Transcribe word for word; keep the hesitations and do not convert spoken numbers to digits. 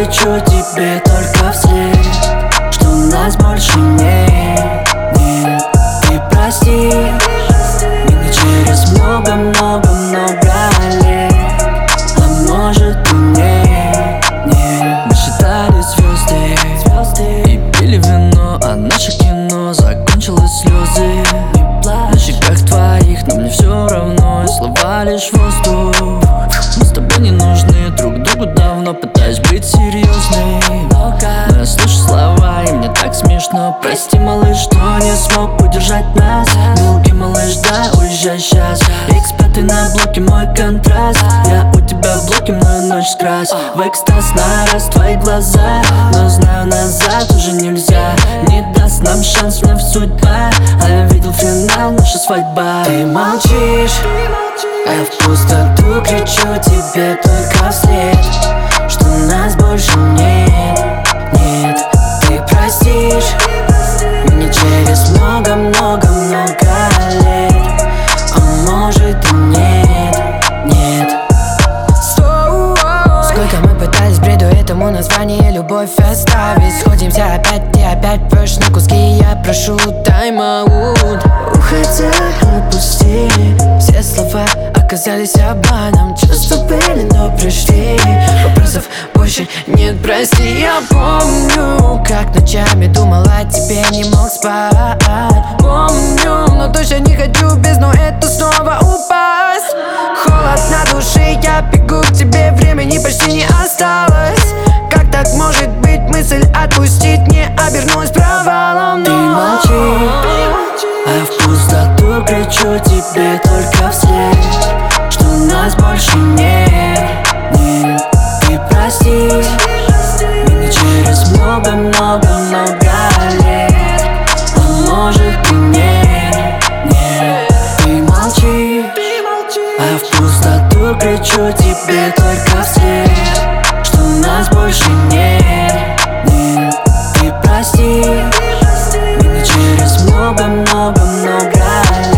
кричу тебе только вслед, что нас больше нет, нет. Ты прости меня через много-много-много лет, а может и нет, нет. Мы считали звезды, звезды и пили вино, а наше кино закончилось слезы. На щеках твоих, но мне все равно, и слова лишь воздух. Мы с тобой не нужны друг другу давно, пытаюсь быть серьезной, но я слышу слова, и мне так смешно. Прости, малыш, что не смог удержать нас. Милки, малыш, да, уезжай сейчас. икс пять на блоке, мой контраст. Я у тебя в блоке, мною ночь скрась. В экстаз на раз твои глаза, но знаю, назад уже нельзя. Не даст нам шанс вновь судьба, а я видел финал, наша свадьба. Ты молчишь, а я в пустоту кричу тебе только вслед, что нас больше нет, нет. Ты простишь меня через много-много-много лет, а может и нет, нет. Сколько мы пытались в бреду этому название любовь оставить. Сходимся опять, ты опять пьешь на куски, я прошу тайм-аут. Уходя, отпусти, все слова оказались обманом. Чувства были, но пришли. Вопросов больше нет, прости. Я помню, как ночами думал о тебе, не мог спать. Помню, но точно не хочу в бездну эту снова упасть. Холод на душе, я бегу к тебе, времени почти не осталось. Как так может быть, мысль отпустить не обернулась провалом? ты молчи, а я в пустоту кричу тебе только вслед, что нас больше нет, нет. Ты прости меня через много-много-много лет, а может и нет, нет. Ты молчи, а я в пустоту кричу тебе только вслед, что нас больше нет, нет. Ты прости меня через много-много-много лет.